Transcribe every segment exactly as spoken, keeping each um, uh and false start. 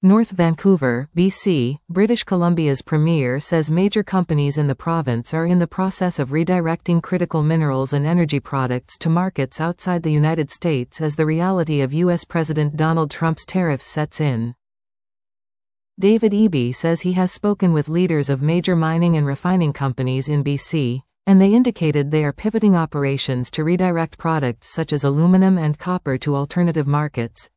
North Vancouver, B C, British Columbia's premier says major companies in the province are in the process of redirecting critical minerals and energy products to markets outside the United States as the reality of U S President Donald Trump's tariffs sets in. David Eby says he has spoken with leaders of major mining and refining companies in B C, and they indicated they are pivoting operations to redirect products such as aluminum and copper to alternative markets.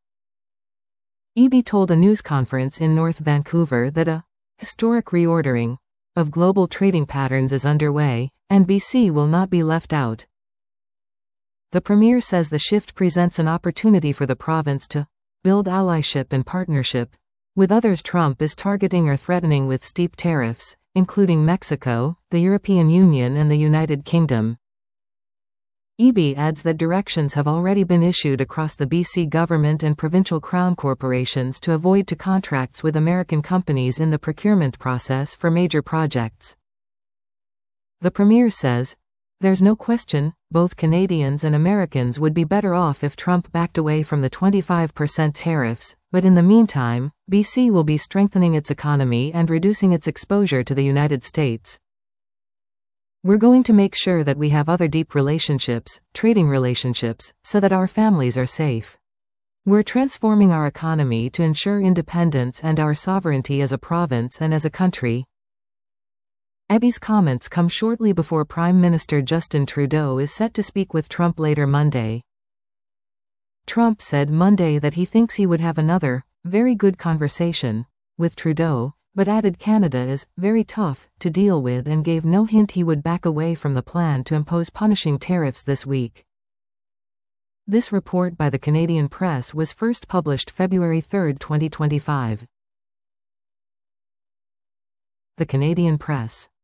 Eby told a news conference in North Vancouver that a historic reordering of global trading patterns is underway, and B C will not be left out. The premier says the shift presents an opportunity for the province to build allyship and partnership with others Trump is targeting or threatening with steep tariffs, including Mexico, the European Union and the United Kingdom. Eby adds that directions have already been issued across the B C government and provincial crown corporations to avoid to contracts with American companies in the procurement process for major projects. The premier says, "There's no question, both Canadians and Americans would be better off if Trump backed away from the twenty-five percent tariffs, but in the meantime, B C will be strengthening its economy and reducing its exposure to the United States. We're going to make sure that we have other deep relationships, trading relationships, so that our families are safe. We're transforming our economy to ensure independence and our sovereignty as a province and as a country." Eby's comments come shortly before Prime Minister Justin Trudeau is set to speak with Trump later Monday. Trump said Monday that he thinks he would have another, very good conversation with Trudeau, but added Canada is very tough to deal with and gave no hint he would back away from the plan to impose punishing tariffs this week. This report by the Canadian Press was first published February third, twenty twenty-five. The Canadian Press.